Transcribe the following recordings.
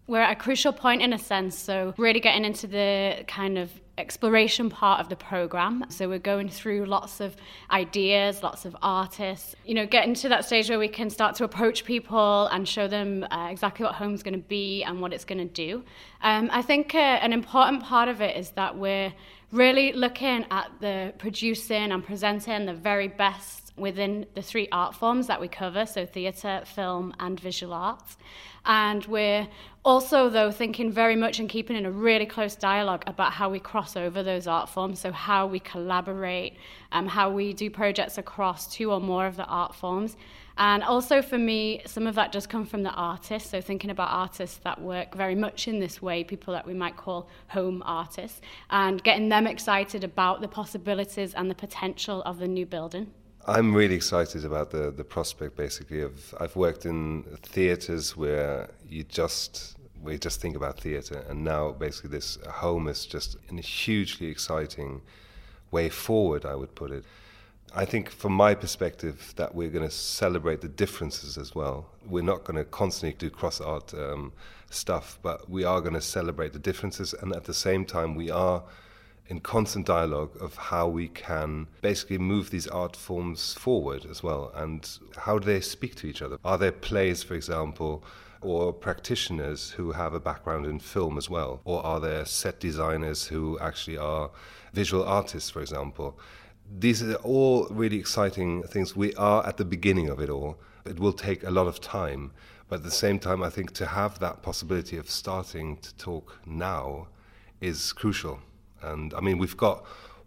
we're at a crucial point in a sense, so really getting into the kind of exploration part of the program. So we're going through lots of ideas, lots of artists, getting to that stage where we can start to approach people and show them exactly what home's going to be and what it's going to do. I think an important part of it is that we're really looking at the producing and presenting the very best within the three art forms that we cover, so theatre, film and visual arts. And we're also, though, thinking very much and keeping in a really close dialogue about how we cross over those art forms, so how we collaborate, how we do projects across two or more of the art forms. And also for me, some of that does come from the artists, so thinking about artists that work very much in this way, people that we might call home artists, and getting them excited about the possibilities and the potential of the new building. I'm really excited about the prospect, basically, of I've worked in theatres where we just think about theatre, and now basically this home is just in a hugely exciting way forward, I would put it. I think from my perspective that we're going to celebrate the differences as well. We're not going to constantly do cross-art stuff, but we are going to celebrate the differences, and at the same time we are in constant dialogue of how we can basically move these art forms forward as well, and how do they speak to each other. Are there plays, for example, or practitioners who have a background in film as well, or are there set designers who actually are visual artists, for example? These are all really exciting things. We are at the beginning of it all. It will take a lot of time, but at the same time I think to have that possibility of starting to talk now is crucial. And I mean, we've got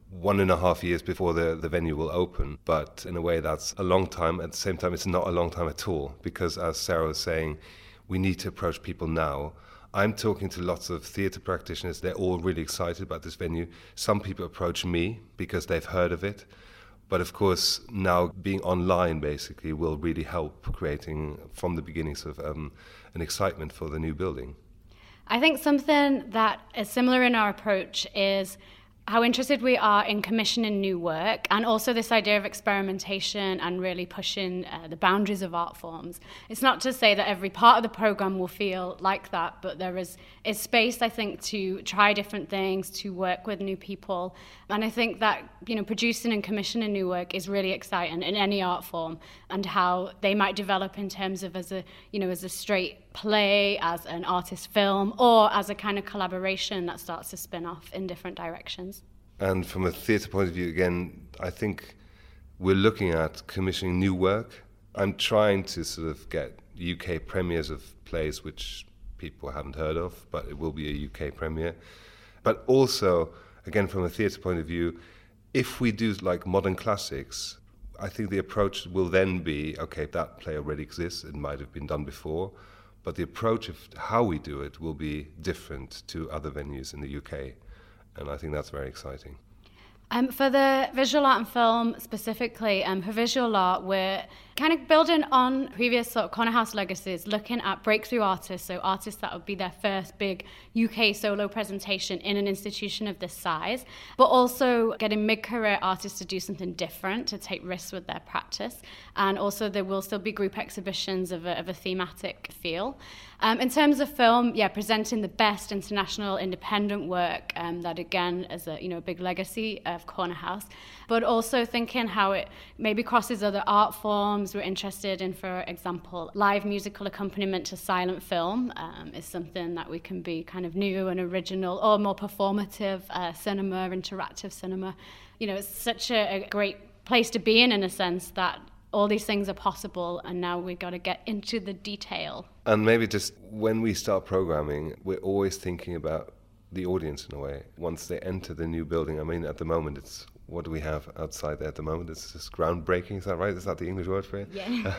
1.5 years before the venue will open, but in a way that's a long time. At the same time, it's not a long time at all, because as Sarah was saying, we need to approach people now. I'm talking to lots of theatre practitioners. They're all really excited about this venue. Some people approach me because they've heard of it. But of course, now being online basically will really help creating from the beginning sort of an excitement for the new building. I think something that is similar in our approach is how interested we are in commissioning new work, and also this idea of experimentation and really pushing the boundaries of art forms. It's not to say that every part of the program will feel like that, but there is space, I think, to try different things, to work with new people. And I think that, producing and commissioning new work is really exciting in any art form, and how they might develop in terms of as a straight play, as an artist film, or as a kind of collaboration that starts to spin off in different directions. And from a theatre point of view, again, I think we're looking at commissioning new work. I'm trying to sort of get UK premieres of plays which people haven't heard of, but it will be a UK premiere. But also, again, from a theatre point of view, if we do like modern classics, I think the approach will then be, okay, that play already exists, it might have been done before, but the approach of how we do it will be different to other venues in the UK. And I think that's very exciting. For the visual art and film specifically, for visual art, we're kind of building on previous sort of Corner House legacies, looking at breakthrough artists, so artists that would be their first big UK solo presentation in an institution of this size, but also getting mid-career artists to do something different, to take risks with their practice. And also there will still be group exhibitions of a thematic feel. In terms of film, presenting the best international independent work, that again is a big legacy of Corner House, but also thinking how it maybe crosses other art forms. We're interested in, for example, live musical accompaniment to silent film is something that we can be kind of new and original, or more performative cinema, interactive cinema. It's such a great place to be in a sense, that all these things are possible, and now we've got to get into the detail. And maybe just when we start programming, we're always thinking about the audience in a way. Once they enter the new building, I mean, at the moment, what do we have outside there at the moment? It's just groundbreaking, is that right? Is that the English word for it?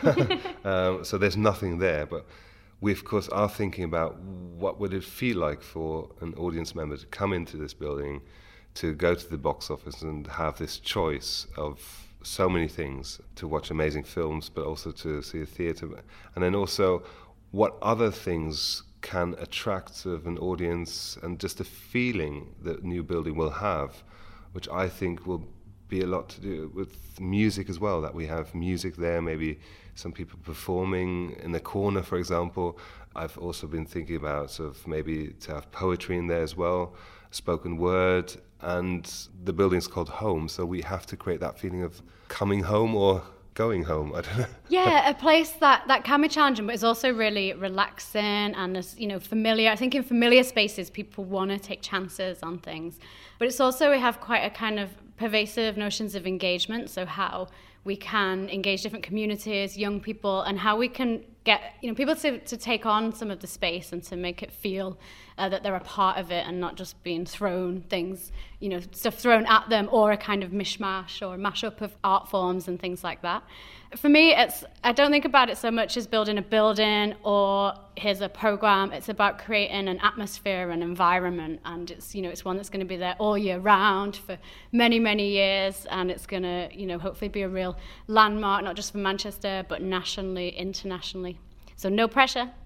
Yeah. So there's nothing there, but we, of course, are thinking about what would it feel like for an audience member to come into this building, to go to the box office and have this choice of so many things, to watch amazing films, but also to see a theatre. And then also what other things can attract sort of an audience, and just the feeling that new building will have, which I think will be a lot to do with music as well, that we have music there, maybe some people performing in the corner, for example, I've also been thinking about sort of maybe to have poetry in there as well, spoken word, and the building's called home, so we have to create that feeling of coming home or going home. I don't know. Yeah, a place that can be challenging, but is also really relaxing and is, familiar. I think in familiar spaces, people want to take chances on things. But it's also, we have quite a kind of pervasive notions of engagement, so how we can engage different communities, young people, and how we can get people to take on some of the space and to make it feel that they're a part of it and not just being thrown things, stuff thrown at them, or a kind of mishmash or mashup of art forms and things like that. For me, I don't think about it so much as building a building or here's a program. It's about creating an atmosphere, an environment, and it's one that's going to be there all year round for many, many years, and it's going to hopefully be a real landmark, not just for Manchester, but nationally, internationally. So no pressure.